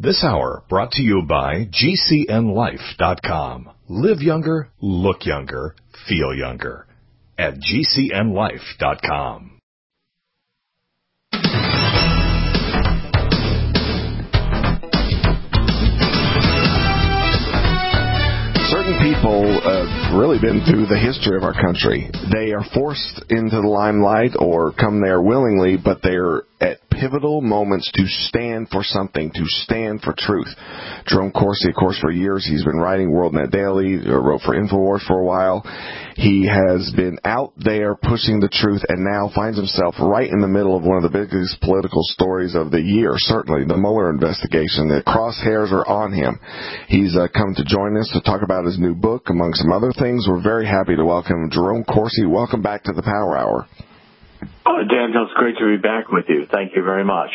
This hour brought to you by GCNLife.com. Live younger, look younger, feel younger at GCNLife.com. Certain people have really been through the history of our country. They are forced into the limelight or come there willingly, but they're at pivotal moments to stand for something, to stand for truth. Jerome Corsi, of course, for years, he's been writing WorldNet Daily, wrote for InfoWars for a while. He has been out there pushing the truth and now finds himself right in the middle of one of the biggest political stories of the year, certainly, the Mueller investigation. The crosshairs are on him. He's come to join us to talk about his new book, among some other things. We're very happy to welcome Jerome Corsi. Welcome back to the Power Hour. Oh, Daniel, it's great to be back with you. Thank you very much.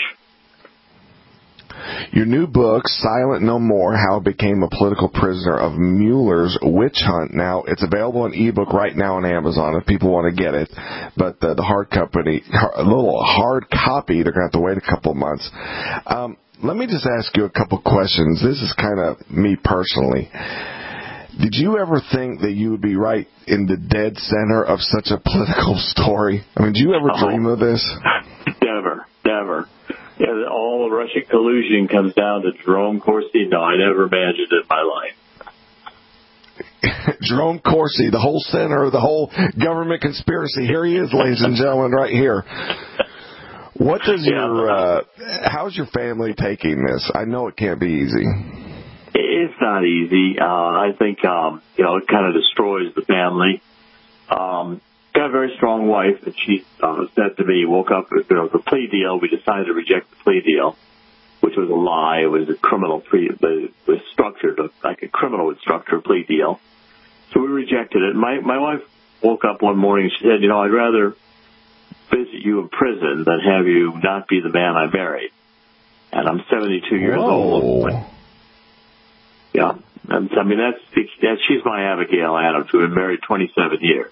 Your new book, Silent No More, How I Became a Political Prisoner of Mueller's Witch Hunt. Now, it's available in ebook right now on Amazon if people want to get it. But the hard copy, they're going to have to wait a couple of months. Let me just ask you a couple questions. This is kind of me personally. Did you ever think that you would be right in the dead center of such a political story? I mean, did you ever dream of this? Never. Yeah, all the Russian collusion comes down to Jerome Corsi. No, I never imagined it in my life. Jerome Corsi, the whole center of the whole government conspiracy. Here he is, ladies and gentlemen, right here. What does how's your family taking this? I know it can't be easy. It's not easy. I think, it kind of destroys the family. Got a very strong wife, and she said to me, woke up, the plea deal, we decided to reject the plea deal, which was a lie. It was a criminal but it was structured like a criminal would structure a plea deal. So we rejected it. My wife woke up one morning and she said, I'd rather visit you in prison than have you not be the man I married. And I'm 72 years old. Yeah. And, I mean, she's my Abigail Adams. We've been married 27 years.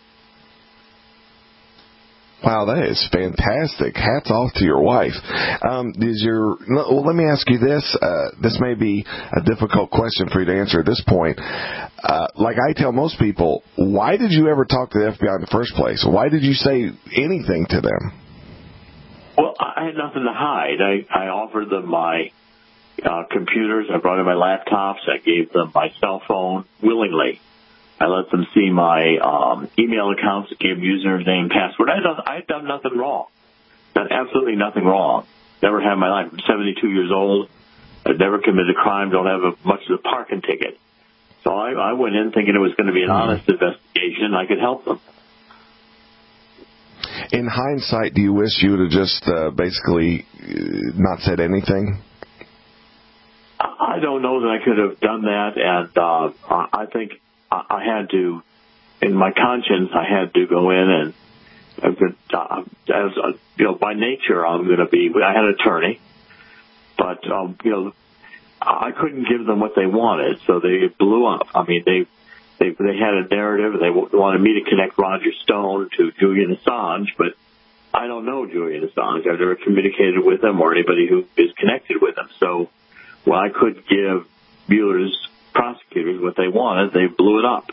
Wow, that is fantastic. Hats off to your wife. Let me ask you this. This may be a difficult question for you to answer at this point. Like I tell most people, why did you ever talk to the FBI in the first place? Why did you say anything to them? Well, I had nothing to hide. I offered them my computers. I brought in my laptops. I gave them my cell phone willingly. I let them see my email accounts, gave them username, password. I'd done nothing wrong. Done absolutely nothing wrong. Never had in my life. I'm 72 years old. I've never committed a crime. Don't have much of a parking ticket. So I went in thinking it was going to be an honest investigation. I could help them. In hindsight, do you wish you would have just basically not said anything? I don't know that I could have done that, and I think I had to, in my conscience, I had to go in and, by nature, I'm going to be, I had an attorney, but, I couldn't give them what they wanted, so they blew up. I mean, they had a narrative, they wanted me to connect Roger Stone to Julian Assange, but I don't know Julian Assange. I've never communicated with him or anybody who is connected with him, so when I could give Mueller's prosecutors what they wanted, they blew it up.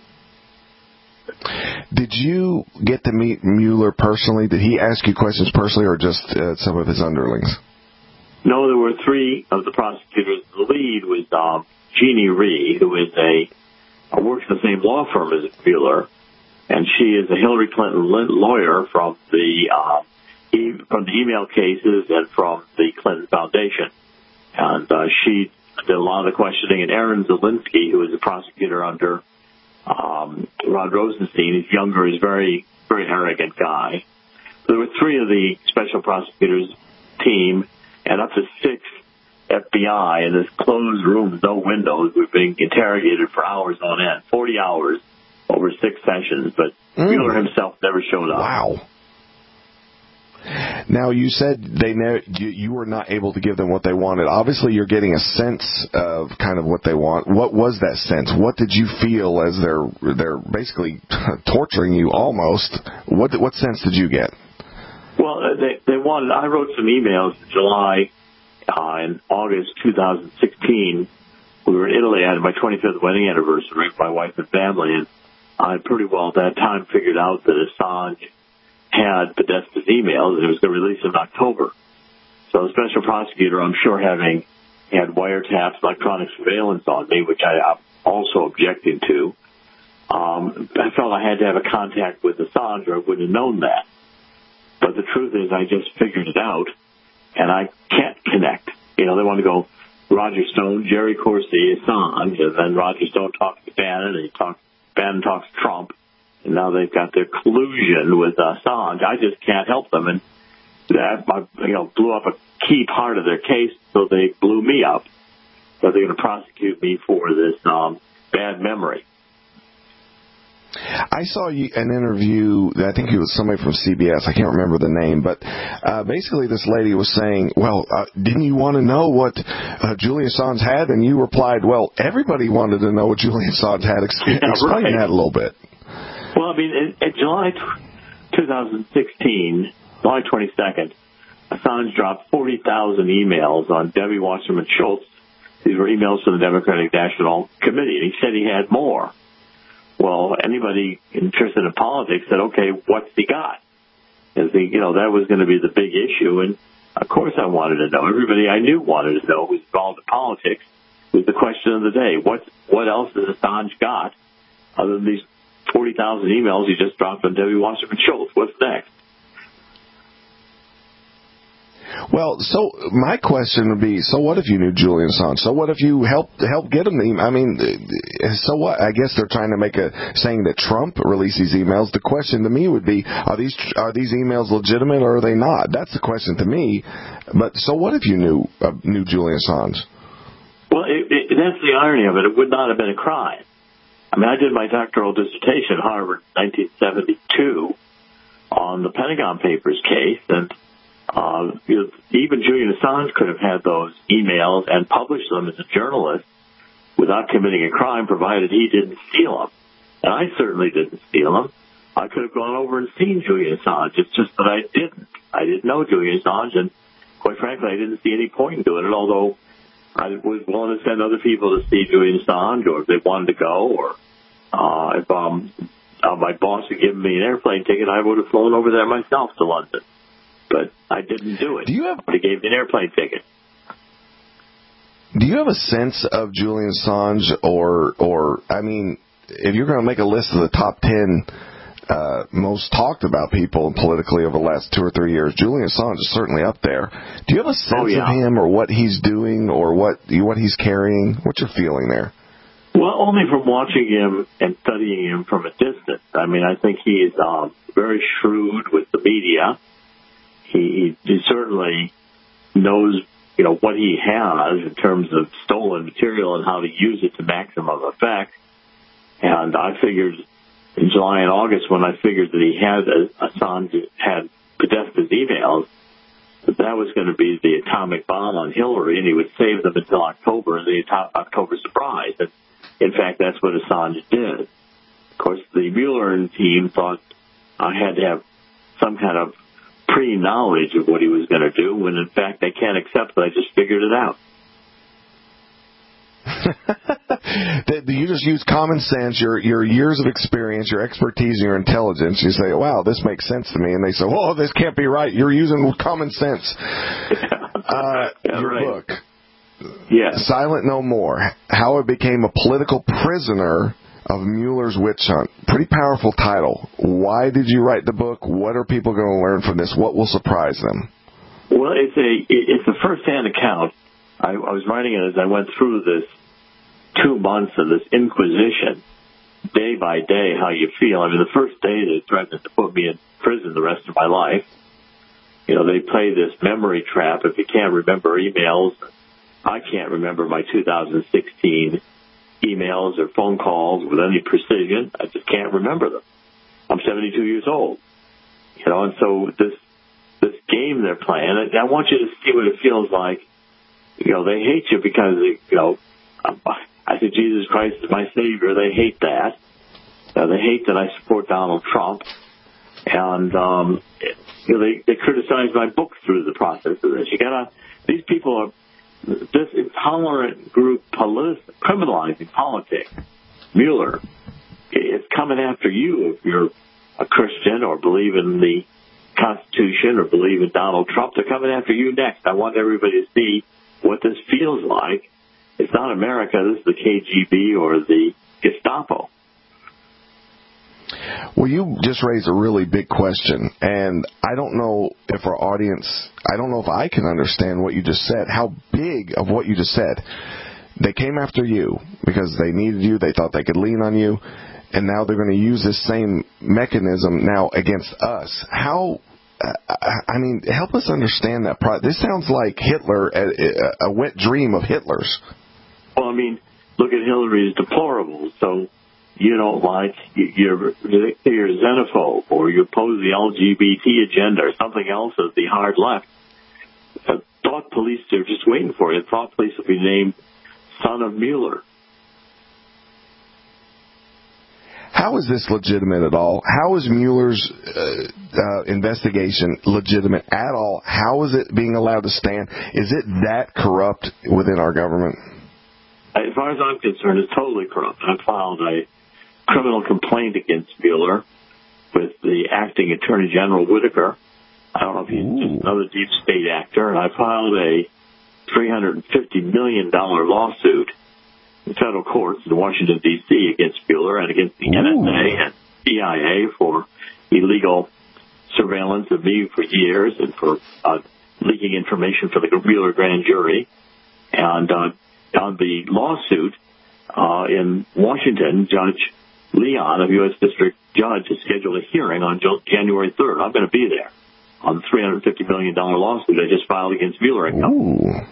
Did you get to meet Mueller personally? Did he ask you questions personally or just some of his underlings? No, there were three of the prosecutors. The lead was Jeannie Rhee, who is works in the same law firm as Mueller, and she is a Hillary Clinton lawyer from the email cases and from the Clinton Foundation. And she did a lot of the questioning. And Aaron Zelinsky, who is a prosecutor under Rod Rosenstein, he's younger, he's very, very arrogant guy. There were three of the special prosecutors team and up to 6 FBI in this closed room, no windows. We've been interrogated for hours on end, 40 hours over 6 sessions. But Mueller himself never showed up. Wow. Now, you said you were not able to give them what they wanted. Obviously, you're getting a sense of kind of what they want. What was that sense? What did you feel as they're basically torturing you almost? What sense did you get? Well, they wanted. I wrote some emails in July in August 2016, we were in Italy. I had my 25th wedding anniversary with my wife and family, and I pretty well at that time figured out that Assange had Podesta's emails, and it was going to release in October. So the special prosecutor, I'm sure, having had wiretaps, electronic surveillance on me, which I'm also objecting to, I felt I had to have a contact with Assange or I wouldn't have known that. But the truth is I just figured it out, and I can't connect. They want to go Roger Stone, Jerry Corsi, Assange, and then Roger Stone talks to Bannon, and Bannon talks to Trump, and now they've got their collusion with Assange. I just can't help them, and that blew up a key part of their case, so they blew me up. So they're going to prosecute me for this bad memory. I saw an interview, I think it was somebody from CBS, I can't remember the name, but basically this lady was saying, well, didn't you want to know what Julian Assange had? And you replied, well, everybody wanted to know what Julian Assange had. Explain that a little bit. Well, in July 2016, July 22nd, Assange dropped 40,000 emails on Debbie Wasserman Schultz. These were emails from the Democratic National Committee, and he said he had more. Well, anybody interested in politics said, okay, what's he got? That was going to be the big issue, and of course I wanted to know. Everybody I knew wanted to know who's involved in politics. It was the question of the day. What else has Assange got other than these 40,000 emails he just dropped on Debbie Wasserman Schultz? What's next? Well, so my question would be, so what if you knew Julian Assange? So what if you helped get him the email? I mean, so what? I guess they're trying to saying that Trump released these emails. The question to me would be, are these emails legitimate or are they not? That's the question to me. But so what if you knew Julian Assange? Well, that's the irony of it. It would not have been a crime. I mean, I did my doctoral dissertation at Harvard in 1972 on the Pentagon Papers case, and even Julian Assange could have had those emails and published them as a journalist without committing a crime, provided he didn't steal them. And I certainly didn't steal them. I could have gone over and seen Julian Assange. It's just that I didn't. I didn't know Julian Assange, and quite frankly, I didn't see any point in doing it, although I was willing to send other people to see Julian Assange, or if they wanted to go, or if my boss had given me an airplane ticket, I would have flown over there myself to London. But I didn't do it. They gave me an airplane ticket. Do you have a sense of Julian Assange, or I mean, if you're going to make a list of the top 10 most talked about people politically over the last 2 or 3 years, Julian Assange is certainly up there. Do you have a sense of him, or what he's doing, or what he's carrying? What's your feeling there? Well, only from watching him and studying him from a distance. I mean, I think he's very shrewd with the media. He certainly knows, what he has in terms of stolen material and how to use it to maximum effect. And I figured in July and August, when I figured that he had Assange had Podesta's emails, that was going to be the atomic bomb on Hillary, and he would save them until October, the October surprise. And in fact, that's what Assange did. Of course, the Mueller team thought I had to have some kind of pre-knowledge of what he was going to do, when in fact they can't accept that I just figured it out. You just use common sense, your years of experience, your expertise, and your intelligence. You say, wow, this makes sense to me. And they say, oh, this can't be right. You're using common sense. Your book, Silent No More, How I Became a Political Prisoner of Mueller's Witch Hunt. Pretty powerful title. Why did you write the book? What are people going to learn from this? What will surprise them? Well, it's a first-hand account. I was writing it as I went through this 2 months of this inquisition, day by day, how you feel. I mean, the first day they threatened to put me in prison the rest of my life. They play this memory trap. If you can't remember emails, I can't remember my 2016 emails or phone calls with any precision. I just can't remember them. I'm 72 years old. And so this game they're playing, I want you to see what it feels like. They hate you because, I said Jesus Christ is my Savior. They hate that. They hate that I support Donald Trump. And, they criticize my book through the process of this. You gotta These people are this intolerant group criminalizing politics. Mueller is coming after you if you're a Christian or believe in the Constitution or believe in Donald Trump. They're coming after you next. I want everybody to see what this feels like. It's not America. This is the KGB or the Gestapo. Well, you just raised a really big question, and I don't know if our audience, I don't know if I can understand what you just said, how big of what you just said. They came after you because they needed you, they thought they could lean on you, and now they're going to use this same mechanism now against us. How, I mean, help us understand that. This sounds like Hitler, a wet dream of Hitler's. Well, I mean, look at Hillary's deplorables. So you don't like, you're xenophobe, or you oppose the LGBT agenda, or something else of the hard left. Thought police are just waiting for you. Thought police will be named son of Mueller. How is this legitimate at all? How is Mueller's investigation legitimate at all? How is it being allowed to stand? Is it that corrupt within our government? As far as I'm concerned, it's totally corrupt. I filed a criminal complaint against Mueller with the acting Attorney General Whitaker. I don't know if he's just another deep state actor. And I filed a $350 million lawsuit in federal courts in Washington, D.C. against Mueller and against the NSA and CIA for illegal surveillance of me for years and for leaking information for the Mueller grand jury. And on the lawsuit in Washington, Judge Leon, a U.S. District Judge, has scheduled a hearing on January 3rd. I'm going to be there on the $350 million lawsuit I just filed against Mueller and Company.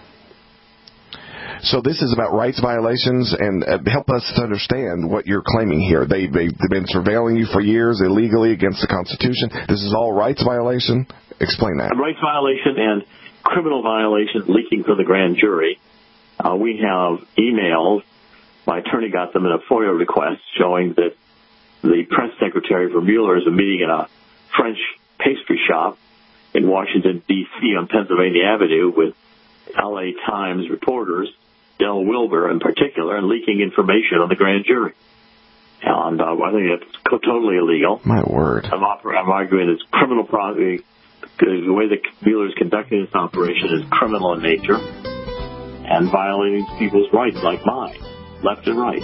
So this is about rights violations, and help us to understand what you're claiming here. They've been surveilling you for years illegally against the Constitution. This is all rights violation? Explain that. Rights violation and criminal violation leaking from the grand jury. We have emails. My attorney got them in a FOIA request showing that the press secretary for Mueller is meeting in a French pastry shop in Washington, D.C. on Pennsylvania Avenue with L.A. Times reporters, Del Wilbur in particular, and leaking information on the grand jury. And I think it's totally illegal. My word. I'm arguing it's criminal property. The way that Mueller is conducting this operation is criminal in nature and violating people's rights like mine, left and right.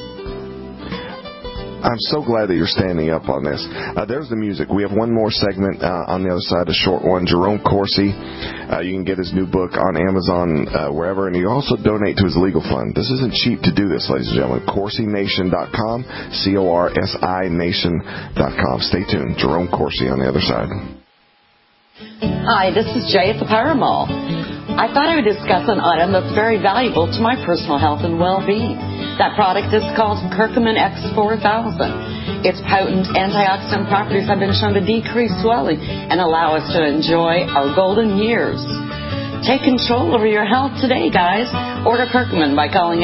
I'm so glad that you're standing up on this. There's the music. We have one more segment on the other side, a short one. Jerome Corsi. You can get his new book on Amazon, wherever, and you also donate to his legal fund. This isn't cheap to do this, ladies and gentlemen. CorsiNation.com, CORSI Nation.com. Stay tuned. Jerome Corsi on the other side. Hi, this is Jay at the Power Mall. I thought I would discuss an item that's very valuable to my personal health and well-being. That product is called Curcumin X4000. Its potent antioxidant properties have been shown to decrease swelling and allow us to enjoy our golden years. Take control over your health today, guys. Order Curcumin by calling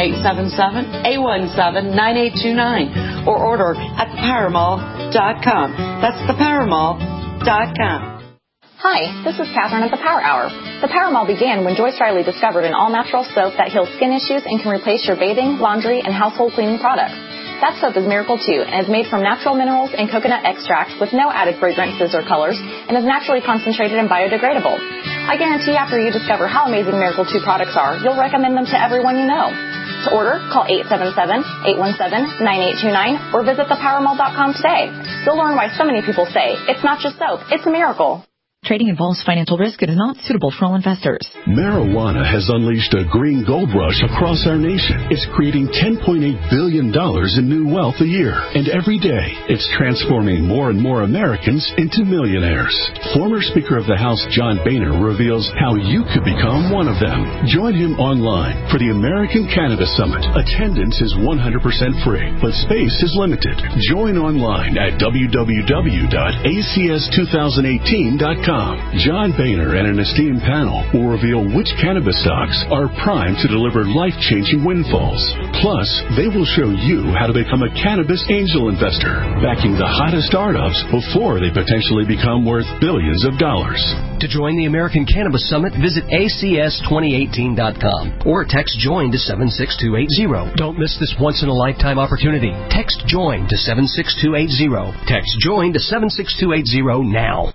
877-817-9829 or order at thepowermall.com. That's thepowermall.com. Hi, this is Catherine at the Power Hour. The Power Mall began when Joyce Riley discovered an all-natural soap that heals skin issues and can replace your bathing, laundry, and household cleaning products. That soap is Miracle 2 and is made from natural minerals and coconut extracts with no added fragrances or colors and is naturally concentrated and biodegradable. I guarantee after you discover how amazing Miracle 2 products are, you'll recommend them to everyone you know. To order, call 877-817-9829 or visit thepowermall.com today. You'll learn why so many people say, it's not just soap, it's a miracle. Trading involves financial risk and is not suitable for all investors. Marijuana has unleashed a green gold rush across our nation. It's creating $10.8 billion in new wealth a year. And every day, it's transforming more and more Americans into millionaires. Former Speaker of the House John Boehner reveals how you could become one of them. Join him online for the American Cannabis Summit. Attendance is 100% free, but space is limited. Join online at www.acs2018.com. John Boehner and an esteemed panel will reveal which cannabis stocks are primed to deliver life-changing windfalls. Plus, they will show you how to become a cannabis angel investor, backing the hottest startups before they potentially become worth billions of dollars. To join the American Cannabis Summit, visit acs2018.com or text JOIN to 76280. Don't miss this once-in-a-lifetime opportunity. Text JOIN to 76280. Text JOIN to 76280 now.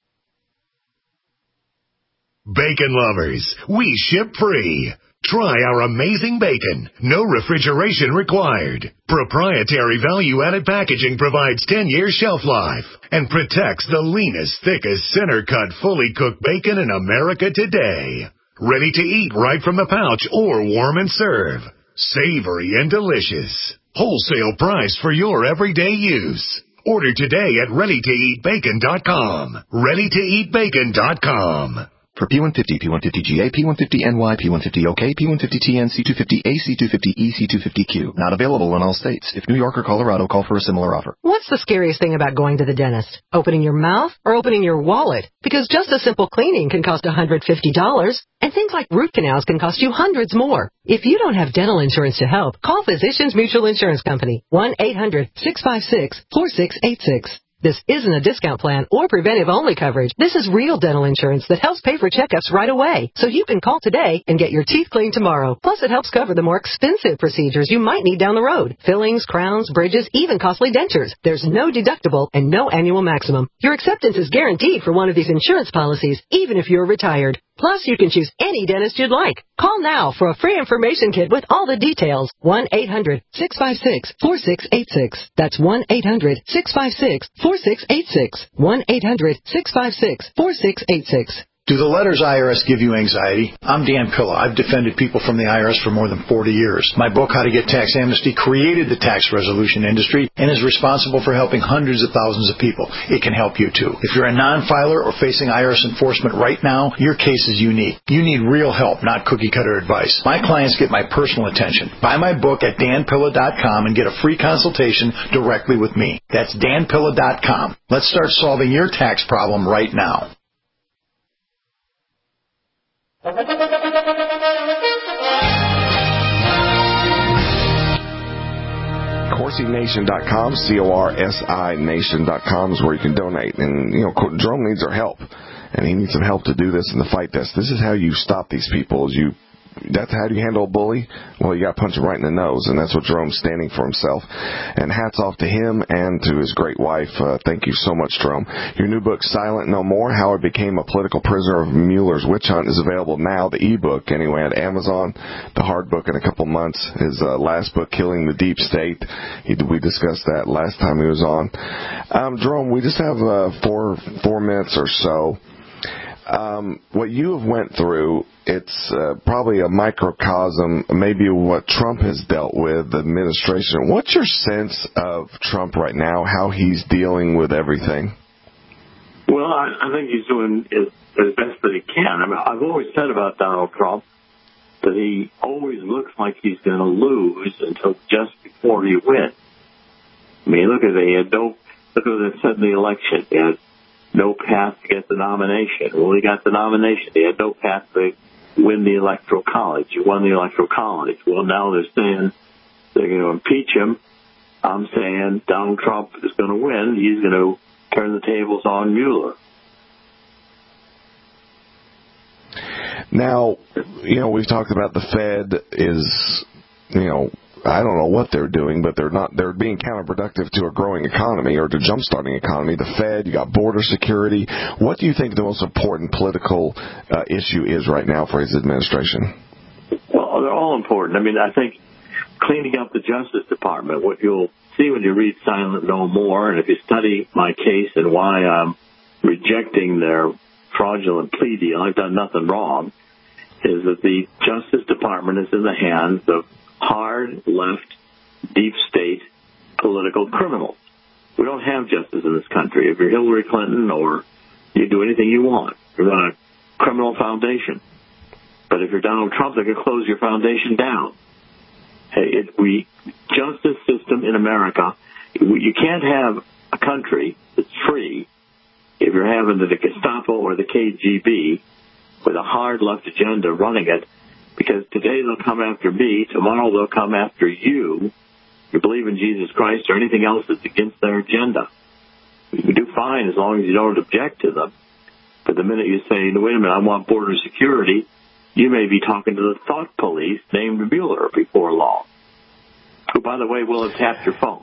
Bacon lovers, we ship free. Try our amazing bacon. No refrigeration required. Proprietary value-added packaging provides 10-year shelf life and protects the leanest, thickest, center-cut, fully cooked bacon in America today. Ready to eat right from the pouch or warm and serve. Savory and delicious. Wholesale price for your everyday use. Order today at readytoeatbacon.com. readytoeatbacon.com. For P150, P150GA, P150NY, P150OK, P150TN, C250A, C250E, C250Q. Not available in all states. If New York or Colorado, call for a similar offer. What's the scariest thing about going to the dentist? Opening your mouth or opening your wallet? Because just a simple cleaning can cost $150, and things like root canals can cost you hundreds more. If you don't have dental insurance to help, call Physicians Mutual Insurance Company, 1-800-656-4686. This isn't a discount plan or preventive-only coverage. This is real dental insurance that helps pay for checkups right away. So you can call today and get your teeth cleaned tomorrow. Plus, it helps cover the more expensive procedures you might need down the road. Fillings, crowns, bridges, even costly dentures. There's no deductible and no annual maximum. Your acceptance is guaranteed for one of these insurance policies, even if you're retired. Plus, you can choose any dentist you'd like. Call now for a free information kit with all the details. 1-800-656-4686. That's 1-800-656-4686. 1-800-656-4686. Do the letters IRS give you anxiety? I'm Dan Pilla. I've defended people from the IRS for more than 40 years. My book, How to Get Tax Amnesty, created the tax resolution industry and is responsible for helping hundreds of thousands of people. It can help you, too. If you're a non-filer or facing IRS enforcement right now, your case is unique. You need real help, not cookie-cutter advice. My clients get my personal attention. Buy my book at danpilla.com and get a free consultation directly with me. That's danpilla.com. Let's start solving your tax problem right now. CorsiNation.com, CorsiNation.com is where you can donate. And, Jerome needs our help, and he needs some help to do this and to fight this. This is how you stop these people. That's how you handle a bully? Well, you got to punch him right in the nose, and that's what Jerome's standing for himself. And hats off to him and to his great wife. Thank you so much, Jerome. Your new book, Silent No More, How I Became a Political Prisoner of Mueller's Witch Hunt, is available now, the e-book, anyway, at Amazon. The hard book in a couple months. His last book, Killing the Deep State, we discussed that last time he was on. Jerome, we just have 4 minutes or so. What you have went through, it's probably a microcosm, maybe what Trump has dealt with, the administration. What's your sense of Trump right now, how he's dealing with everything? Well, I think he's doing as best that he can. I mean, I've always said about Donald Trump that he always looks like he's going to lose until just before he wins. I mean, look at what it said in the election. He had no path to get the nomination. Well, he got the nomination. He had no path to win the Electoral College. He won the Electoral College. Well, now they're saying they're going to impeach him. I'm saying Donald Trump is going to win. He's going to turn the tables on Mueller. Now, we've talked about the Fed is, I don't know what they're doing, but they're being counterproductive to a growing economy or to jumpstarting economy. The Fed, you got border security. What do you think the most important political issue is right now for his administration? Well, they're all important. I mean, I think cleaning up the Justice Department, what you'll see when you read Silent No More, and if you study my case and why I'm rejecting their fraudulent plea deal, I've done nothing wrong, is that the Justice Department is in the hands of hard left, deep state political criminals. We don't have justice in this country. If you're Hillary Clinton or you do anything you want, you're on a criminal foundation. But if you're Donald Trump, they can close your foundation down. Justice system in America, you can't have a country that's free if you're having the Gestapo or the KGB with a hard left agenda running it, because today they'll come after me, tomorrow they'll come after you. You believe in Jesus Christ or anything else that's against their agenda. You can do fine as long as you don't object to them. But the minute you say, wait a minute, I want border security, you may be talking to the thought police named Mueller before long, who, by the way, will have tapped your phone.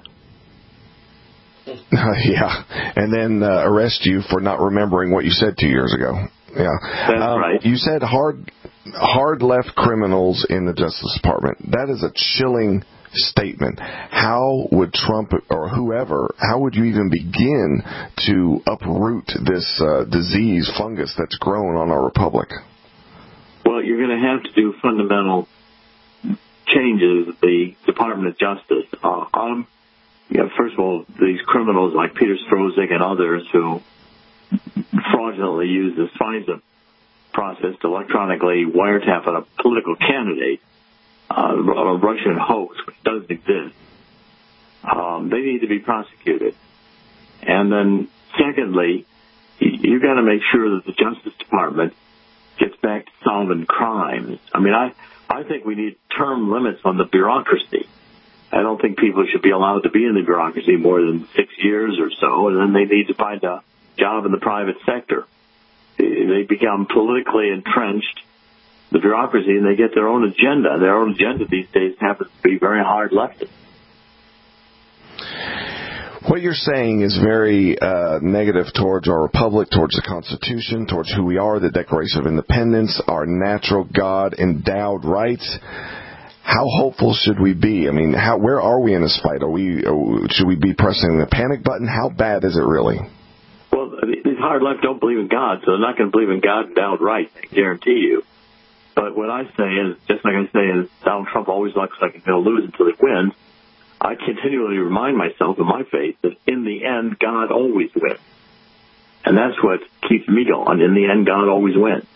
Yeah, and then arrest you for not remembering what you said 2 years ago. Yeah, that's right. You said hard left criminals in the Justice Department. That is a chilling statement. How would Trump or whoever, how would you even begin to uproot this disease, fungus that's grown on our republic? Well, you're going to have to do fundamental changes at the Department of Justice. First of all, these criminals like Peter Strzok and others who fraudulently use this FISA process to electronically wiretap a political candidate, a Russian hoax, which doesn't exist, they need to be prosecuted. And then, secondly, you've got to make sure that the Justice Department gets back to solving crimes. I mean, I think we need term limits on the bureaucracy. I don't think people should be allowed to be in the bureaucracy more than 6 years or so, and then they need to find a job in the private sector. They become politically entrenched, the bureaucracy, and they get their own agenda. Their own agenda these days happens to be very hard leftist. What you're saying is very negative towards our republic, towards the Constitution, towards who we are, the Declaration of Independence, our natural God-endowed rights. How hopeful should we be? I mean, where are we in this fight? Should we be pressing the panic button? How bad is it really? Well, these hard left don't believe in God, so they're not going to believe in God-endowed rights, I guarantee you. But what I say is, just like I say, is Donald Trump always looks like he's going to lose until he wins. I continually remind myself in my faith that in the end, God always wins. And that's what keeps me going. In the end, God always wins.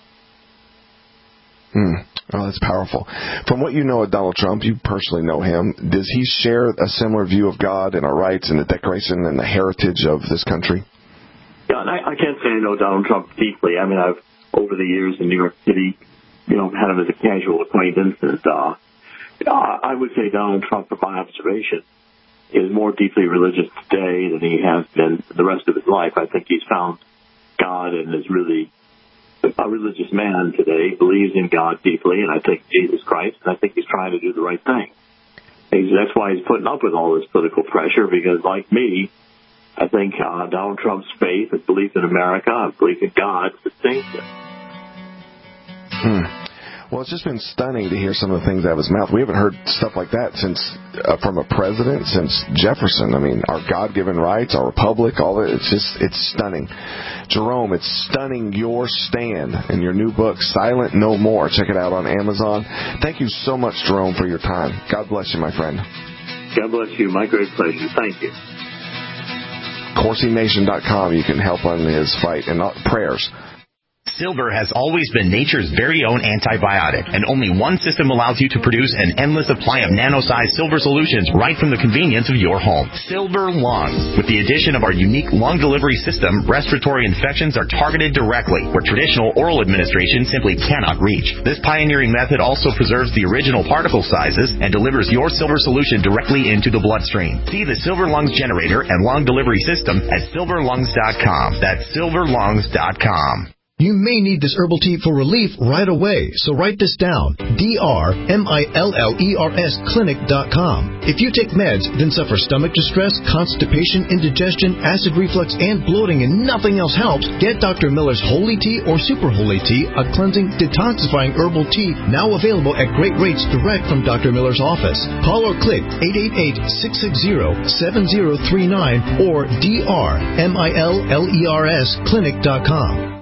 Oh, that's powerful. From what you know of Donald Trump, you personally know him, does he share a similar view of God and our rights and the Declaration and the heritage of this country? Yeah, and I can't say I know Donald Trump deeply. I mean, I've, over the years in New York City, had him as a casual acquaintance. And I would say Donald Trump, from my observation, is more deeply religious today than he has been the rest of his life. I think he's found God and is really a religious man today, believes in God deeply, and I think Jesus Christ, and I think he's trying to do the right thing. That's why he's putting up with all this political pressure, because like me, I think Donald Trump's faith and belief in America and belief in God sustains him. Well, it's just been stunning to hear some of the things out of his mouth. We haven't heard stuff like that from a president since Jefferson. I mean, our God-given rights, our republic, all that. It's stunning. Jerome, it's stunning your stand in your new book, Silent No More. Check it out on Amazon. Thank you so much, Jerome, for your time. God bless you, my friend. God bless you. My great pleasure. Thank you. CourseNation.com. You can help on his fight and prayers. Silver has always been nature's very own antibiotic, and only one system allows you to produce an endless supply of nano-sized silver solutions right from the convenience of your home. Silver Lungs. With the addition of our unique lung delivery system, respiratory infections are targeted directly, where traditional oral administration simply cannot reach. This pioneering method also preserves the original particle sizes and delivers your silver solution directly into the bloodstream. See the Silver Lungs generator and lung delivery system at silverlungs.com. That's silverlungs.com. You may need this herbal tea for relief right away, so write this down. DRMILLERS clinic.com. If you take meds, then suffer stomach distress, constipation, indigestion, acid reflux, and bloating, and nothing else helps, get Dr. Miller's Holy Tea or Super Holy Tea, a cleansing, detoxifying herbal tea, now available at great rates direct from Dr. Miller's office. Call or click 888-660-7039 or DRMILLERS clinic.com.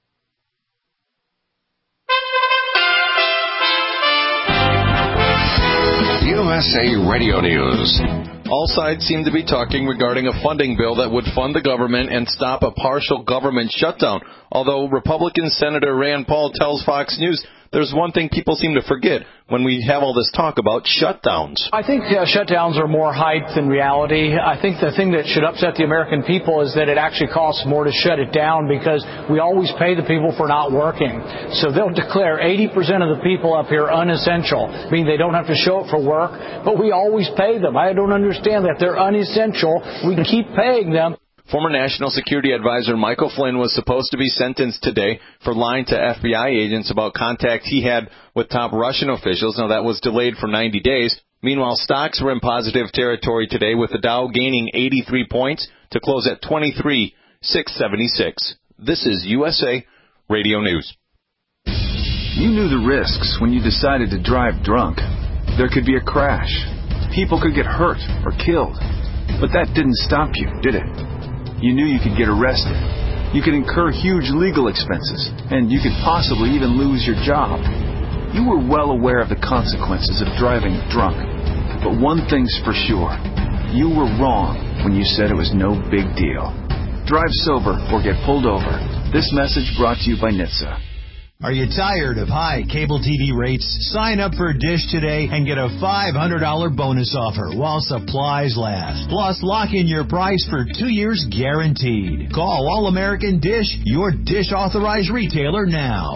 USA Radio News. All sides seem to be talking regarding a funding bill that would fund the government and stop a partial government shutdown. Although Republican Senator Rand Paul tells Fox News there's one thing people seem to forget when we have all this talk about shutdowns. I think shutdowns are more hype than reality. I think the thing that should upset the American people is that it actually costs more to shut it down because we always pay the people for not working. So they'll declare 80% of the people up here unessential, meaning they don't have to show up for work, but we always pay them. I don't understand that. They're unessential. We keep paying them. Former National Security Advisor Michael Flynn was supposed to be sentenced today for lying to FBI agents about contact he had with top Russian officials. Now, that was delayed for 90 days. Meanwhile, stocks were in positive territory today, with the Dow gaining 83 points to close at 23,676. This is USA Radio News. You knew the risks when you decided to drive drunk. There could be a crash. People could get hurt or killed. But that didn't stop you, did it? You knew you could get arrested. You could incur huge legal expenses, and you could possibly even lose your job. You were well aware of the consequences of driving drunk. But one thing's for sure. You were wrong when you said it was no big deal. Drive sober or get pulled over. This message brought to you by NHTSA. Are you tired of high cable TV rates? Sign up for Dish today and get a $500 bonus offer while supplies last. Plus, lock in your price for 2 years guaranteed. Call All American Dish, your Dish authorized retailer now.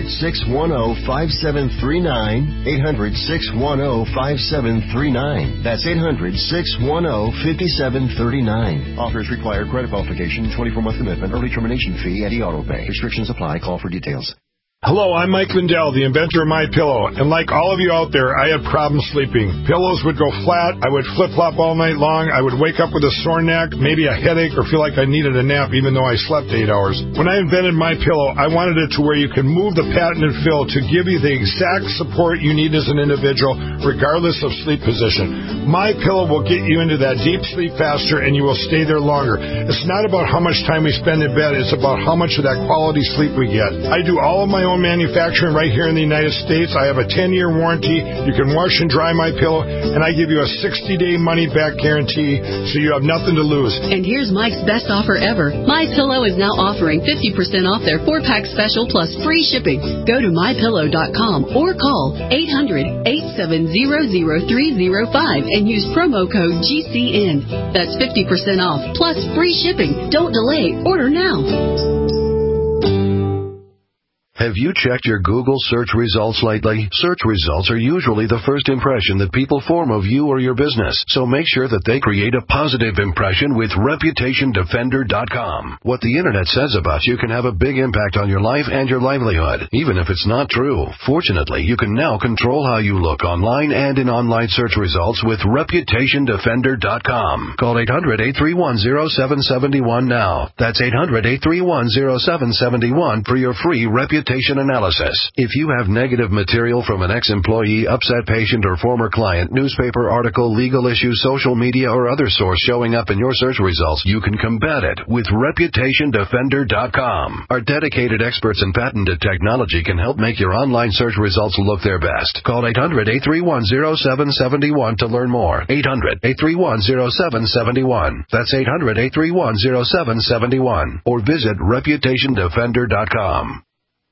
800-610-5739. 800-610-5739. That's 800-610-5739. Offers require credit qualification, 24-month commitment, early termination fee, and auto pay. Restrictions apply. Call for details. Hello, I'm Mike Lindell, the inventor of MyPillow, and like all of you out there, I had problems sleeping. Pillows would go flat, I would flip-flop all night long, I would wake up with a sore neck, maybe a headache, or feel like I needed a nap even though I slept 8 hours. When I invented MyPillow, I wanted it to where you can move the patented fill to give you the exact support you need as an individual, regardless of sleep position. MyPillow will get you into that deep sleep faster, and you will stay there longer. It's not about how much time we spend in bed, it's about how much of that quality sleep we get. I do all of my own manufacturing right here in the United States. I have a 10-year warranty. You can wash and dry MyPillow, and I give you a 60-day money-back guarantee, so you have nothing to lose. And here's Mike's best offer ever. MyPillow is now offering 50% off their 4-pack special plus free shipping. Go to MyPillow.com or call 800-870-0305 and use promo code GCN. That's 50% off plus free shipping. Don't delay. Order now. Have you checked your Google search results lately? Search results are usually the first impression that people form of you or your business, so make sure that they create a positive impression with ReputationDefender.com. What the Internet says about you can have a big impact on your life and your livelihood, even if it's not true. Fortunately, you can now control how you look online and in online search results with ReputationDefender.com. Call 800-831-0771 now. That's 800-831-0771 for your free reputation analysis. If you have negative material from an ex-employee, upset patient, or former client, newspaper article, legal issue, social media, or other source showing up in your search results, you can combat it with ReputationDefender.com. Our dedicated experts in patented technology can help make your online search results look their best. Call 800-831-0771 to learn more. 800-831-0771. That's 800-831-0771. Or visit ReputationDefender.com.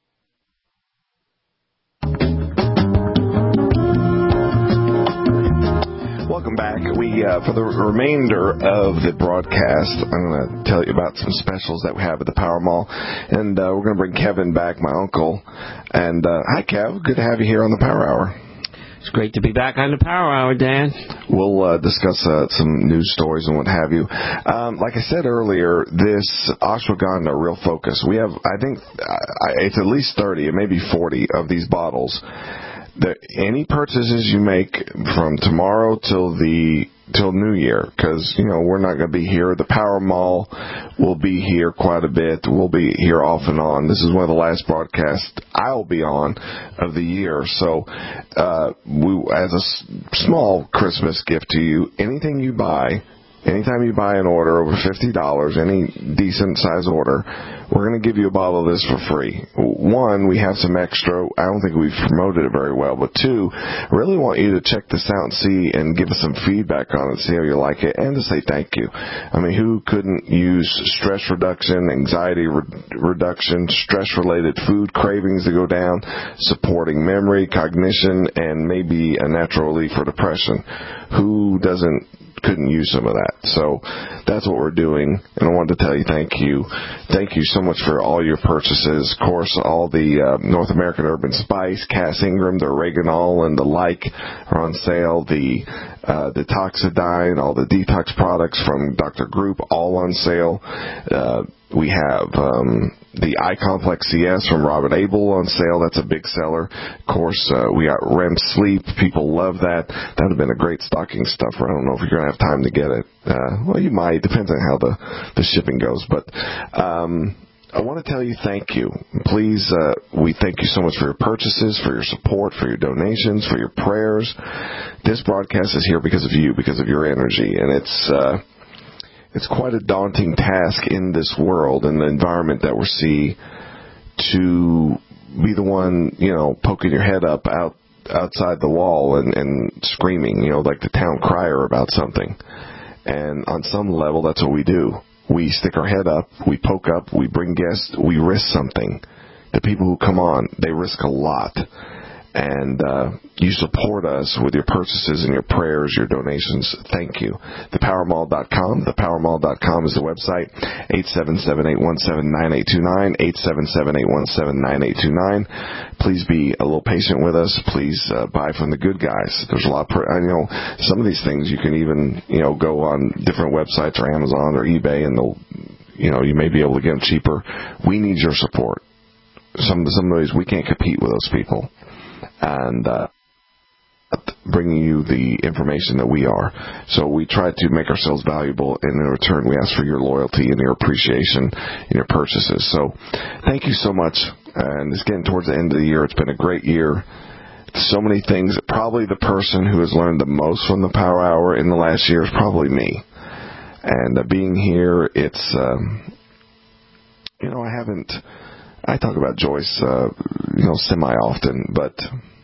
Welcome back. For the remainder of the broadcast, I'm going to tell you about some specials that we have at the Power Mall, and we're going to bring Kevin back, my uncle. And hi, Kev. Good to have you here on the Power Hour. It's great to be back on the Power Hour, Dan. We'll discuss some news stories and what have you. Like I said earlier, this ashwagandha Real Focus, we have, I think, it's at least 30, it may be 40 of these bottles. Any purchases you make from tomorrow till New Year, because we're not going to be here. The Power Mall will be here quite a bit. We'll be here off and on. This is one of the last broadcasts I'll be on of the year. So, as a small Christmas gift to you, anything you buy. Anytime you buy an order over $50, any decent size order, we're going to give you a bottle of this for free. One, we have some extra. I don't think we've promoted it very well. But two, I really want you to check this out and see and give us some feedback on it, see how you like it, and to say thank you. I mean, who couldn't use stress reduction, anxiety reduction, stress-related food cravings to go down, supporting memory, cognition, and maybe a natural relief for depression? Who couldn't use some of that? So that's what we're doing, and I wanted to tell you thank you. Thank you so much for all your purchases. Of course, all the North American Urban Spice, Cass Ingram, the Oreganol, and the like are on sale. The Detoxidine, all the detox products from Dr. Group, all on sale. We have the iComplex CS from Robert Abel on sale. That's a big seller. Of course, we got REM Sleep. People love that. That would have been a great stocking stuffer. I don't know if you're going to have time to get it. Well, you might. Depends on how the shipping goes. But I want to tell you thank you. Please, we thank you so much for your purchases, for your support, for your donations, for your prayers. This broadcast is here because of you, because of your energy, and it's quite a daunting task in this world and the environment that we see to be the one, poking your head up outside the wall and screaming, like the town crier about something. And on some level, that's what we do. We stick our head up, we poke up, we bring guests, we risk something. The people who come on, they risk a lot. And you support us with your purchases and your prayers, your donations. Thank you. ThePowerMall.com. ThePowerMall.com is the website. 877-817-9829. 877-817-9829. Please be a little patient with us. Please buy from the good guys. There's a lot. I know some of these things you can even go on different websites or Amazon or eBay, and they'll you may be able to get them cheaper. We need your support. Some of these we can't compete with those people. And bringing you the information that we are. So we try to make ourselves valuable, and in return we ask for your loyalty and your appreciation and your purchases. So thank you so much. And it's getting towards the end of the year. It's been a great year. So many things. Probably the person who has learned the most from the Power Hour in the last year is probably me. And being here, it's, I talk about Joyce, semi-often, but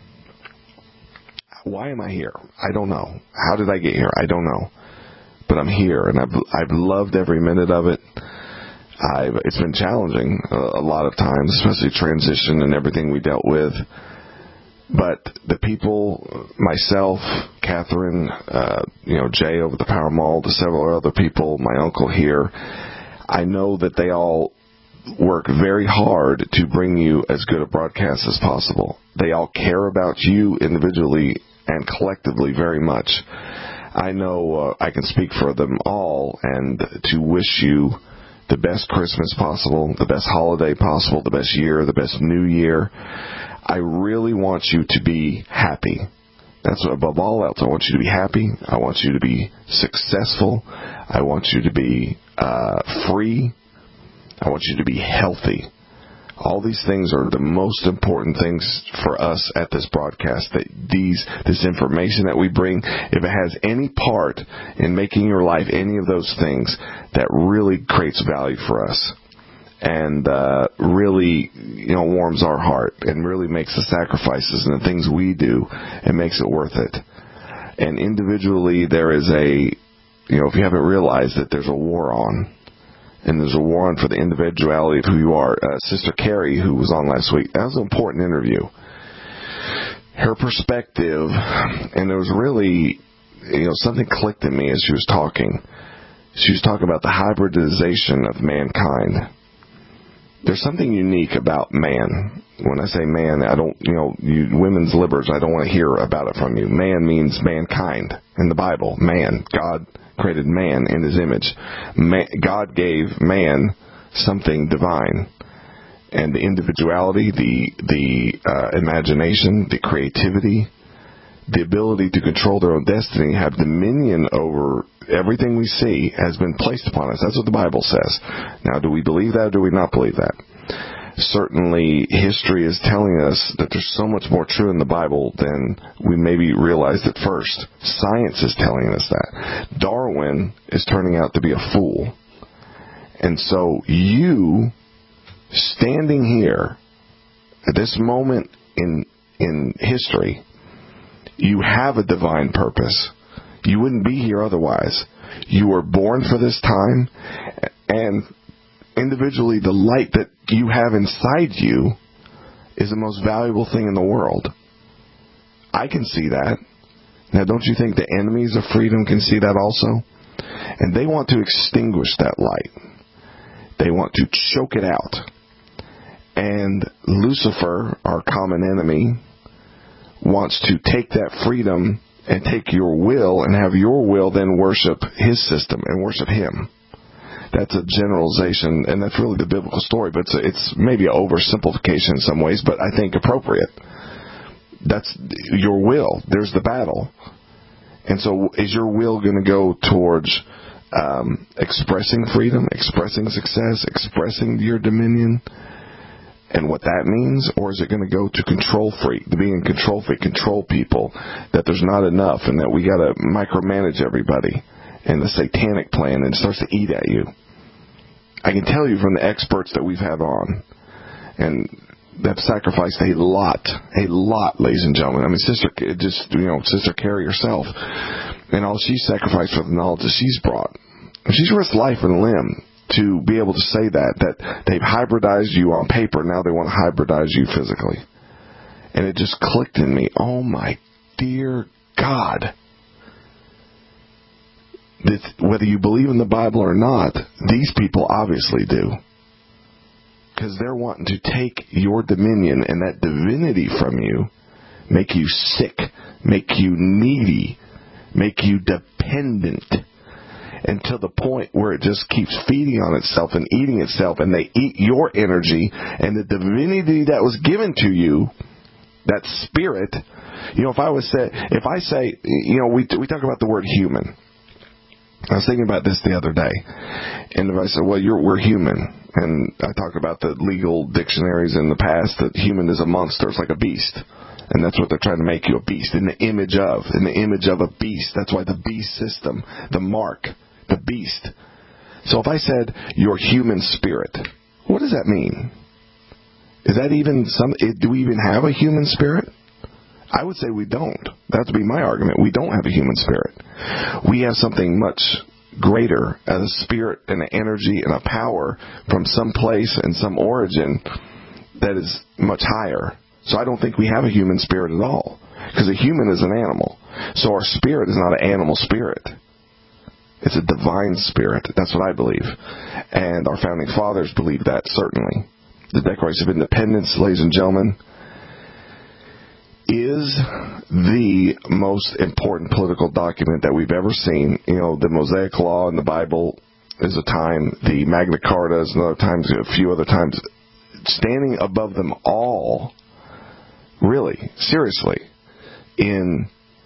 why am I here? I don't know. How did I get here? I don't know. But I'm here, and I've loved every minute of it. It's been challenging a lot of times, especially transition and everything we dealt with. But the people, myself, Catherine, Jay over at the Power Mall, the several other people, my uncle here, I know that they all work very hard to bring you as good a broadcast as possible. They all care about you individually and collectively very much. I know I can speak for them all and to wish you the best Christmas possible, the best holiday possible, the best year, the best new year. I really want you to be happy. That's what, above all else, I want you to be happy. I want you to be successful. I want you to be free. I want you to be healthy. All these things are the most important things for us at this broadcast. That this information that we bring, if it has any part in making your life any of those things, that really creates value for us. And really, warms our heart and really makes the sacrifices and the things we do, it makes it worth it. And individually, there is if you haven't realized that there's a war on, and there's a war on for the individuality of who you are. Sister Carrie, who was on last week, that was an important interview. Her perspective, and there was really, something clicked in me as she was talking. She was talking about the hybridization of mankind. There's something unique about man. When I say man, I don't, you women's liberals, I don't want to hear about it from you. Man means mankind in the Bible. Man, God created man in his image. God gave man something divine. And the individuality, the imagination, the creativity, the ability to control their own destiny, have dominion over everything we see, has been placed upon us. That's what the Bible says. Now, do we believe that or do we not believe that? Certainly, history is telling us that there's so much more true in the Bible than we maybe realized at first. Science is telling us that. Darwin is turning out to be a fool. And so you standing here at this moment in history, you have a divine purpose. You wouldn't be here otherwise. You were born for this time, and individually, the light that you have inside you is the most valuable thing in the world. I can see that. Now, don't you think the enemies of freedom can see that also? And they want to extinguish that light. They want to choke it out. And Lucifer, our common enemy, wants to take that freedom and take your will and have your will then worship his system and worship him. That's a generalization, and that's really the biblical story, but it's maybe an oversimplification in some ways, but I think appropriate. That's your will. There's the battle. And so is your will going to go towards expressing freedom, expressing success, expressing your dominion, and what that means? Or is it going to go to control freak, to being control freak, control people, that there's not enough and that we got to micromanage everybody, and the satanic plan, and it starts to eat at you? I can tell you from the experts that we've had on, and that sacrificed a lot, ladies and gentlemen. I mean, Sister Carrie herself, and all she sacrificed for the knowledge that she's brought. She's risked life and limb to be able to say that they've hybridized you on paper, now they want to hybridize you physically. And it just clicked in me. Oh my dear God. Whether you believe in the Bible or not, these people obviously do. Because they're wanting to take your dominion and that divinity from you, make you sick, make you needy, make you dependent, until the point where it just keeps feeding on itself and eating itself, and they eat your energy and the divinity that was given to you, that spirit. You know, if I say, you know, we talk about the word human. I was thinking about this the other day, and if I said, well, we're human, and I talked about the legal dictionaries in the past, that human is a monster, it's like a beast, and that's what they're trying to make you, a beast, in the image of a beast. That's why the beast system, the mark, the beast. So if I said your human spirit, what does that mean? Is that even do we even have a human spirit? I would say we don't. That would be my argument. We don't have a human spirit. We have something much greater, as a spirit and an energy and a power from some place and some origin that is much higher. So I don't think we have a human spirit at all, because a human is an animal. So our spirit is not an animal spirit. It's a divine spirit. That's what I believe. And our founding fathers believed that, certainly. The Declaration of Independence, ladies and gentlemen, is the most important political document that we've ever seen. You know, the Mosaic Law in the Bible is a time, the Magna Carta is another time, a few other times. Standing above them all, really, seriously, in,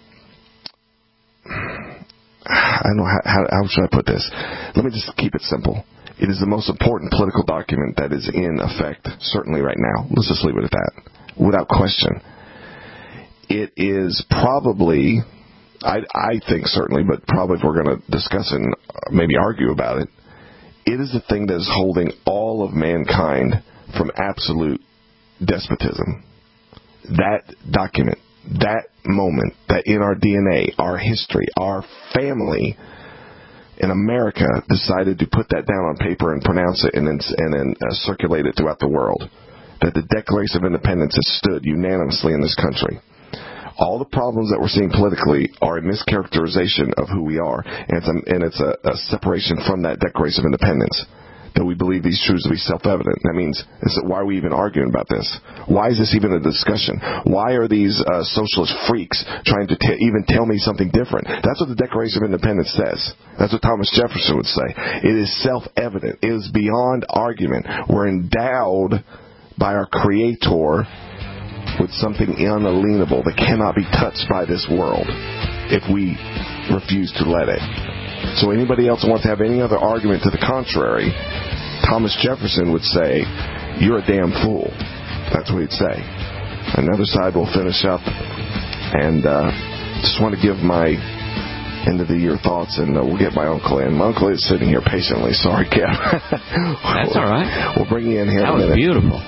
I don't know, how should I put this? Let me just keep it simple. It is the most important political document that is in effect, certainly right now. Let's just leave it at that, without question. It is probably, I think certainly, but probably if we're going to discuss and maybe argue about it, it is the thing that is holding all of mankind from absolute despotism. That document, that moment, that in our DNA, our history, our family in America decided to put that down on paper and pronounce it and then circulate it throughout the world. That the Declaration of Independence has stood unanimously in this country. All the problems that we're seeing politically are a mischaracterization of who we are, and it's a separation from that Declaration of Independence, that we believe these truths to be self-evident. That means, why are we even arguing about this? Why is this even a discussion? Why are these socialist freaks trying to even tell me something different? That's what the Declaration of Independence says. That's what Thomas Jefferson would say. It is self-evident. It is beyond argument. We're endowed by our Creator with something unalienable that cannot be touched by this world if we refuse to let it. So anybody else who wants to have any other argument to the contrary, Thomas Jefferson would say, you're a damn fool. That's what he'd say. On the other side, we'll finish up. And just want to give my end of the year thoughts, and we'll get my uncle in. My uncle is sitting here patiently. Sorry, Kev. That's all right. We'll bring you in here in a minute. That was beautiful.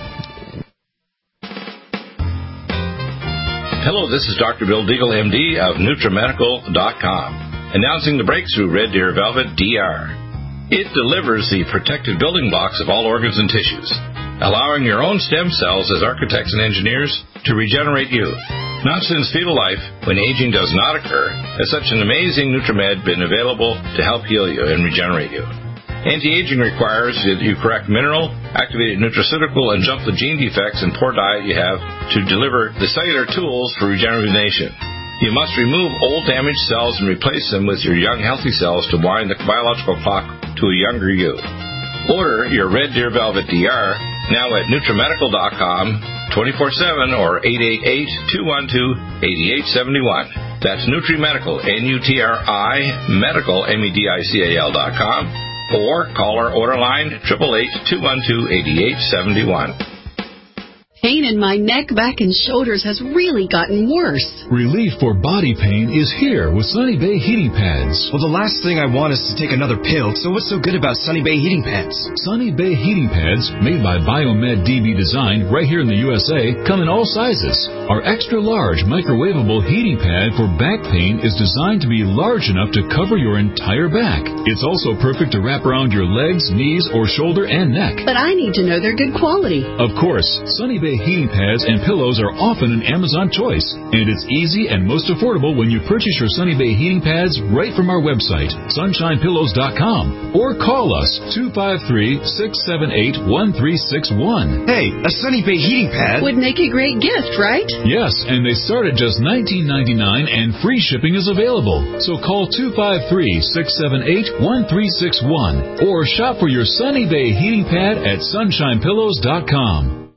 Hello, this is Dr. Bill Deagle, MD of NutriMedical.com, announcing the breakthrough Red Deer Velvet DR. It delivers the protective building blocks of all organs and tissues, allowing your own stem cells as architects and engineers to regenerate you. Not since fetal life, when aging does not occur, has such an amazing NutriMed been available to help heal you and regenerate you. Anti-aging requires that you correct mineral, activated nutraceutical, and jump the gene defects and poor diet you have to deliver the cellular tools for regeneration. You must remove old damaged cells and replace them with your young healthy cells to wind the biological clock to a younger you. Order your Red Deer Velvet DR now at NutriMedical.com 24/7 or 888-212-8871. That's NutriMedical, N-U-T-R-I, Medical, MEDICAL.com. Or call our order line 888-212-8871. Pain in my neck, back, and shoulders has really gotten worse. Relief for body pain is here with Sunny Bay heating pads. Well, the last thing I want is to take another pill, so what's so good about Sunny Bay heating pads? Sunny Bay heating pads, made by Biomed DB Design right here in the USA, come in all sizes. Our extra large microwavable heating pad for back pain is designed to be large enough to cover your entire back. It's also perfect to wrap around your legs, knees, or shoulder and neck. But I need to know they're good quality. Of course, Sunny Bay heating pads and pillows are often an Amazon choice, and it's easy and most affordable when you purchase your Sunny Bay heating pads right from our website, sunshinepillows.com, or call us 253-678-1361. Hey, a Sunny Bay heating pad would make a great gift, right? Yes, and they start at just $19.99 and free shipping is available. So call 253-678-1361 or shop for your Sunny Bay heating pad at sunshinepillows.com.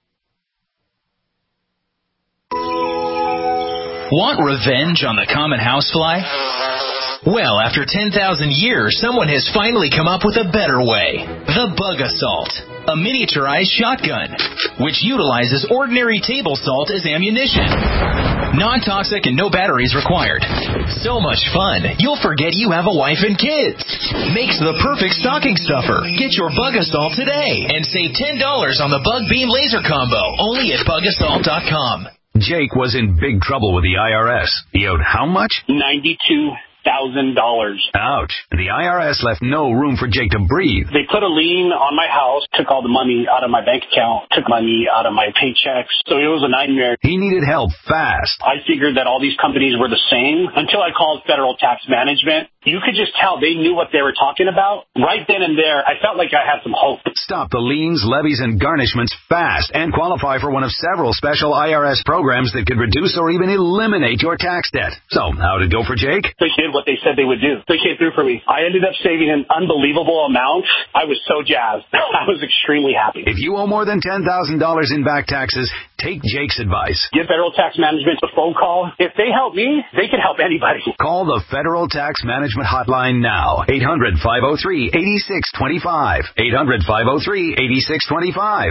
Want revenge on the common housefly? Well, after 10,000 years, someone has finally come up with a better way. The Bug Assault, a miniaturized shotgun, which utilizes ordinary table salt as ammunition. Non-toxic and no batteries required. So much fun, you'll forget you have a wife and kids. Makes the perfect stocking stuffer. Get your Bug Assault today and save $10 on the Bug Beam Laser Combo, only at BugAssault.com. Jake was in big trouble with the IRS. He owed how much? $92,000. Ouch. The IRS left no room for Jake to breathe. They put a lien on my house, took all the money out of my bank account, took money out of my paychecks. So it was a nightmare. He needed help fast. I figured that all these companies were the same until I called Federal Tax Management. You could just tell they knew what they were talking about. Right then and there, I felt like I had some hope. Stop the liens, levies, and garnishments fast and qualify for one of several special IRS programs that could reduce or even eliminate your tax debt. So, how'd it go for Jake? They did what they said they would do. They came through for me. I ended up saving an unbelievable amount. I was so jazzed. I was extremely happy. If you owe more than $10,000 in back taxes, take Jake's advice. Give Federal Tax Management a phone call. If they help me, they can help anybody. Call the Federal Tax Management Hotline now. 800-503-8625. 800-503-8625.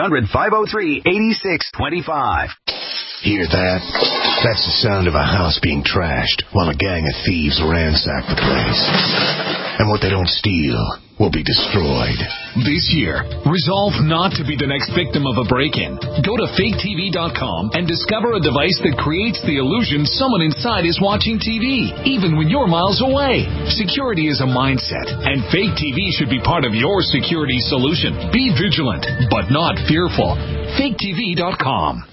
800-503-8625. Hear that? That's the sound of a house being trashed while a gang of thieves ransack the place. And what they don't steal will be destroyed. This year, resolve not to be the next victim of a break-in. Go to faketv.com and discover a device that creates the illusion someone inside is watching TV, even when you're miles away. Security is a mindset, and Fake TV should be part of your security solution. Be vigilant, but not fearful. faketv.com.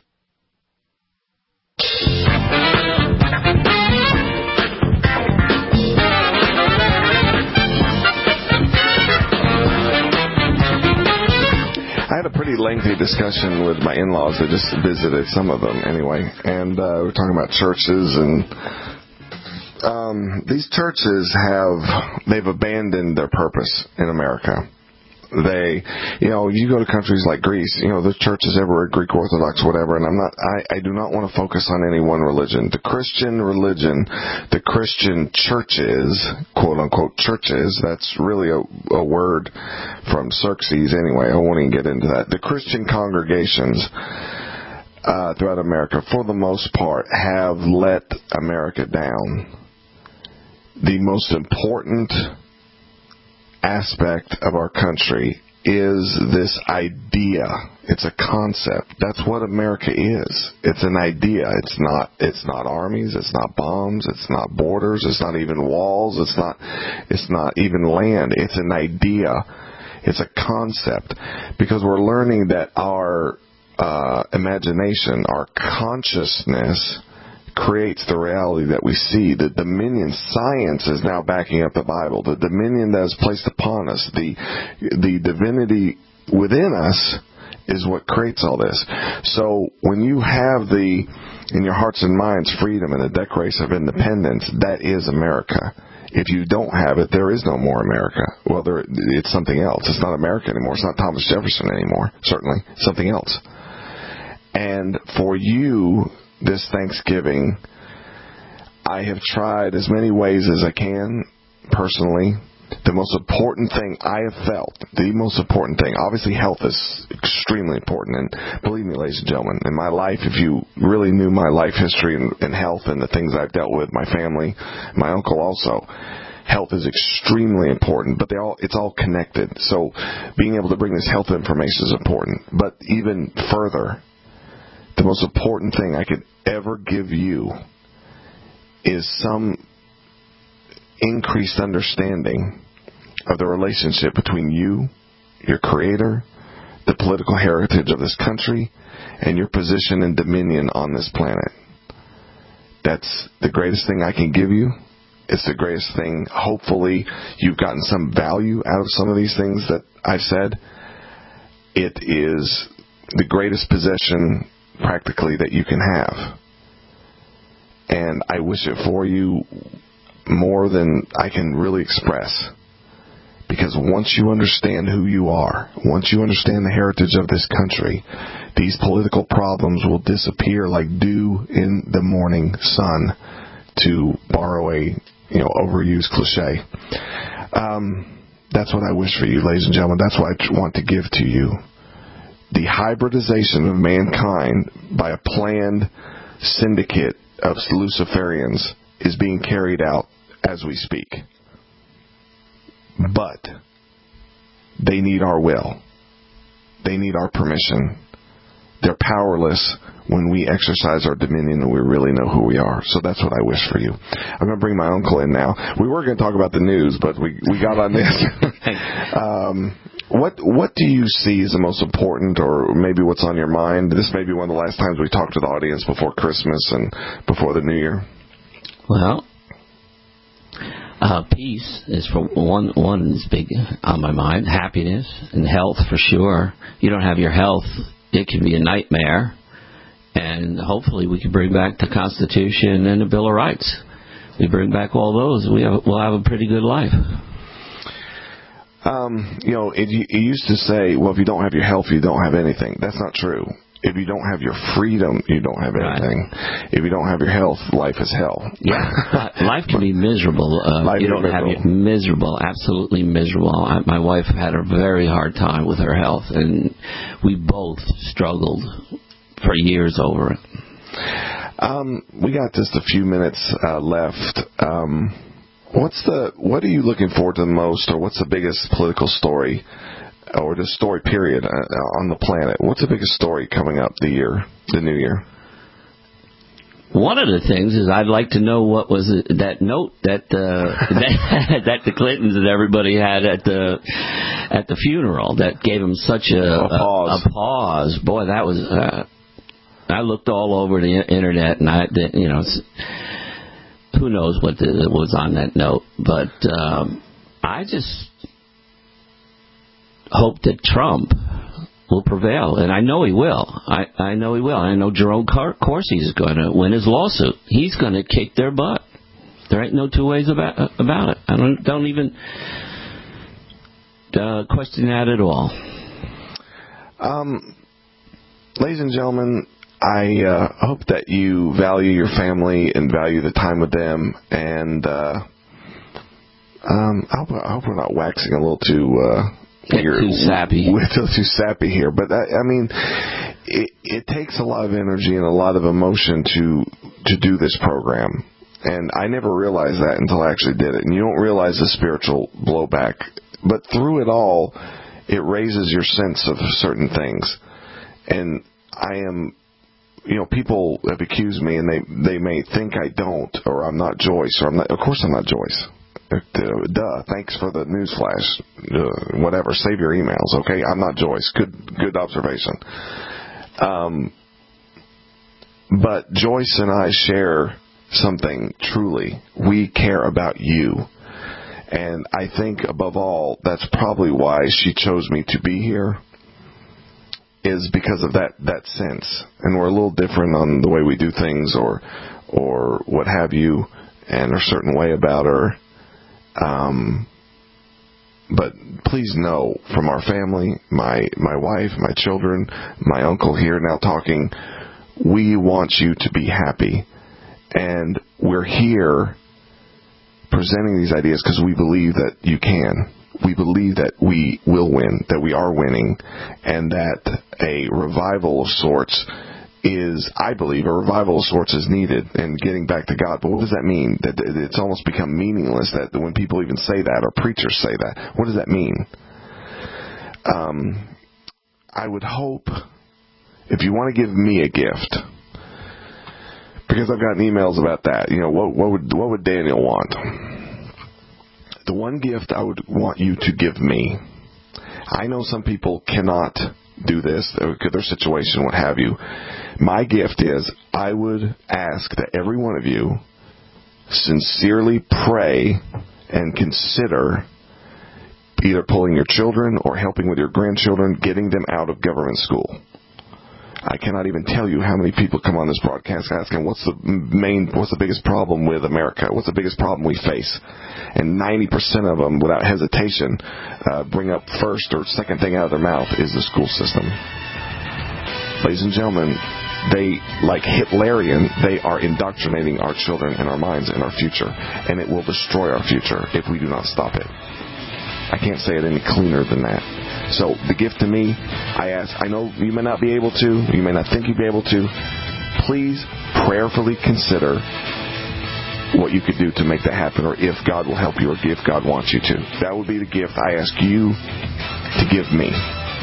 I had a pretty lengthy discussion with my in-laws. I just visited some of them anyway, and we were talking about churches, and these churches they've abandoned their purpose in America. You go to countries like Greece, the church is everywhere, Greek Orthodox, whatever, and I do not want to focus on any one religion. The Christian religion, the Christian churches, quote unquote churches, that's really a word from Xerxes anyway, I won't even get into that. The Christian congregations throughout America, for the most part, have let America down. the most important aspect of our country is this idea. It's a concept. That's what America is. It's an idea. It's not armies. It's not bombs. It's not borders. It's not even walls. It's not even land. It's an idea. It's a concept. Because we're learning that our imagination, our consciousness, creates the reality that we see. The dominion, science is now backing up the Bible. The dominion that is placed upon us, the divinity within us is what creates all this. So when you have in your hearts and minds, freedom and the Declaration of Independence, that is America. If you don't have it, there is no more America. Well, it's something else. It's not America anymore. It's not Thomas Jefferson anymore, certainly. It's something else. And for you, this Thanksgiving, I have tried as many ways as I can, personally. The most important thing I have felt, the most important thing, obviously health is extremely important. And believe me, ladies and gentlemen, in my life, if you really knew my life history and health and the things I've dealt with, my family, my uncle also, health is extremely important, but it's all connected. So being able to bring this health information is important. But even further, the most important thing I could ever give you is some increased understanding of the relationship between you, your Creator, the political heritage of this country, and your position and dominion on this planet. That's the greatest thing I can give you. It's the greatest thing. Hopefully you've gotten some value out of some of these things that I've said. It is the greatest possession practically that you can have. And I wish it for you more than I can really express. Because once you understand who you are, once you understand the heritage of this country, these political problems will disappear like dew in the morning sun, to borrow a overused cliche. That's what I wish for you, ladies and gentlemen. That's what I want to give to you. The hybridization of mankind by a planned syndicate of Luciferians is being carried out as we speak. But they need our will. They need our permission. They're powerless when we exercise our dominion and we really know who we are. So that's what I wish for you. I'm going to bring my uncle in now. We were going to talk about the news, but we got on this. What do you see as the most important, or maybe what's on your mind? This may be one of the last times we talk to the audience before Christmas and before the New Year. Well, peace is for one is big on my mind. Happiness and health for sure. You don't have your health, it can be a nightmare. And hopefully we can bring back the Constitution and the Bill of Rights. We bring back all those, we'll have a pretty good life. It used to say, well, if you don't have your health, you don't have anything. That's not true. If you don't have your freedom, you don't have anything. Right. If you don't have your health, life is hell. Yeah, life can be miserable. You don't have it miserable, absolutely miserable. My wife had a very hard time with her health, and we both struggled for years over it. We got just a few minutes left. What are you looking forward to the most, or what's the biggest political story, or the story period on the planet? What's the biggest story coming up the new year? One of the things is I'd like to know what was that note that that the Clintons and everybody had at the funeral that gave them such a pause. Boy, that was. I looked all over the internet, and who knows what was on that note, but I just hope that Trump will prevail, and I know he will. I know he will. I know Jerome Corsi is going to win his lawsuit. He's going to kick their butt. There ain't no two ways about it. I don't even question that at all. Ladies and gentlemen, I hope that you value your family and value the time with them, and I hope we're not waxing a little too sappy. We're too sappy here, but it takes a lot of energy and a lot of emotion to do this program, And I never realized that until I actually did it. And you don't realize the spiritual blowback. But through it all, it raises your sense of certain things. And I am, people have accused me, and they may think I don't, or I'm not Joyce, or I'm not. Of course I'm not Joyce. Duh. Thanks for the newsflash. Whatever. Save your emails, okay? I'm not Joyce. Good observation. But Joyce and I share something truly. We care about you. And I think, above all, that's probably why she chose me to be here, is because of that sense. And we're a little different on the way we do things or what have you, and a certain way about her. But please know, from our family, my wife, my children, my uncle here now talking, we want you to be happy. And we're here presenting these ideas because we believe that you can. We believe that we will win, that we are winning, and that a revival of sorts is, I believe, a revival of sorts is needed in getting back to God. But what does that mean? That it's almost become meaningless that when people even say that, or preachers say that. What does that mean? I would hope, if you want to give me a gift, because I've gotten emails about that, what would Daniel want? The one gift I would want you to give me, I know some people cannot do this, their situation, what have you. My gift is, I would ask that every one of you sincerely pray and consider either pulling your children or helping with your grandchildren, getting them out of government school. I cannot even tell you how many people come on this broadcast asking, what's the biggest problem with America? What's the biggest problem we face? And 90% of them, without hesitation, bring up first or second thing out of their mouth is the school system. Ladies and gentlemen, they, like Hitlerian, they are indoctrinating our children and our minds and our future. And it will destroy our future if we do not stop it. I can't say it any cleaner than that. So the gift to me, I know you may not be able to, you may not think you'd be able to, please prayerfully consider what you could do to make that happen, or if God will help you, or if God wants you to. That would be the gift I ask you to give me.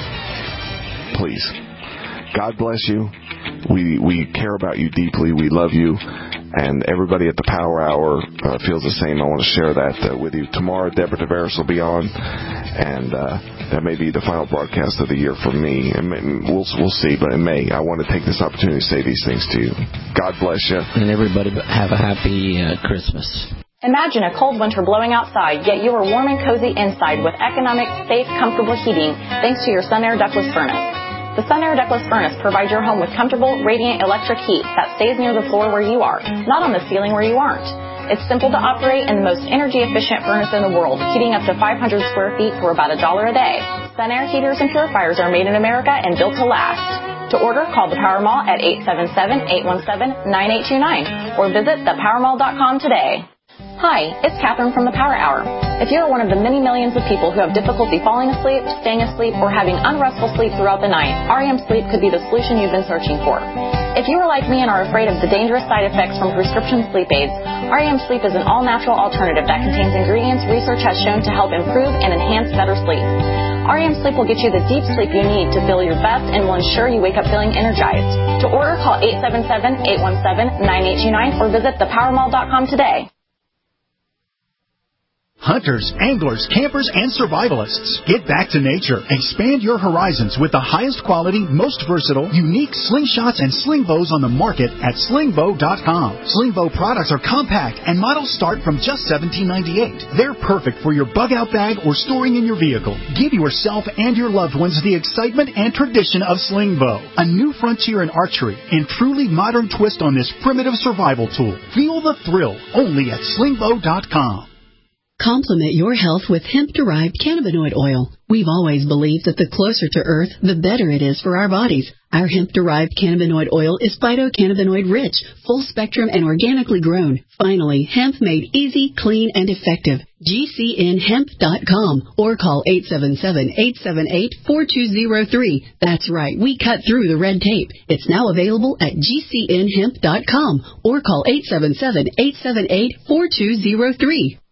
Please. God bless you. We care about you deeply. We love you. And everybody at the Power Hour feels the same. I want to share that with you. Tomorrow, Deborah Tavares will be on, and that may be the final broadcast of the year for me. And we'll see, but in May, I want to take this opportunity to say these things to you. God bless you. And everybody have a happy Christmas. Imagine a cold winter blowing outside, yet you are warm and cozy inside with economic, safe, comfortable heating thanks to your Sunair ductless furnace. The Sunair ductless furnace provides your home with comfortable, radiant electric heat that stays near the floor where you are, not on the ceiling where you aren't. It's simple to operate and the most energy-efficient furnace in the world, heating up to 500 square feet for about $1 a day. Sunair heaters and purifiers are made in America and built to last. To order, call the Power Mall at 877-817-9829 or visit thepowermall.com today. Hi, it's Catherine from the Power Hour. If you're one of the many millions of people who have difficulty falling asleep, staying asleep, or having unrestful sleep throughout the night, REM Sleep could be the solution you've been searching for. If you are like me and are afraid of the dangerous side effects from prescription sleep aids, REM Sleep is an all-natural alternative that contains ingredients research has shown to help improve and enhance better sleep. REM Sleep will get you the deep sleep you need to feel your best and will ensure you wake up feeling energized. To order, call 877-817-9829 or visit thepowermall.com today. Hunters, anglers, campers, and survivalists. Get back to nature. Expand your horizons with the highest quality, most versatile, unique slingshots and sling bows on the market at slingbow.com. Slingbow products are compact and models start from just $17.98. They're perfect for your bug-out bag or storing in your vehicle. Give yourself and your loved ones the excitement and tradition of Slingbow, a new frontier in archery and truly modern twist on this primitive survival tool. Feel the thrill only at slingbow.com. Complement your health with hemp-derived cannabinoid oil. We've always believed that the closer to Earth, the better it is for our bodies. Our hemp-derived cannabinoid oil is phytocannabinoid-rich, full-spectrum, and organically grown. Finally, hemp made easy, clean, and effective. GCNhemp.com or call 877-878-4203. That's right, we cut through the red tape. It's now available at GCNhemp.com or call 877-878-4203.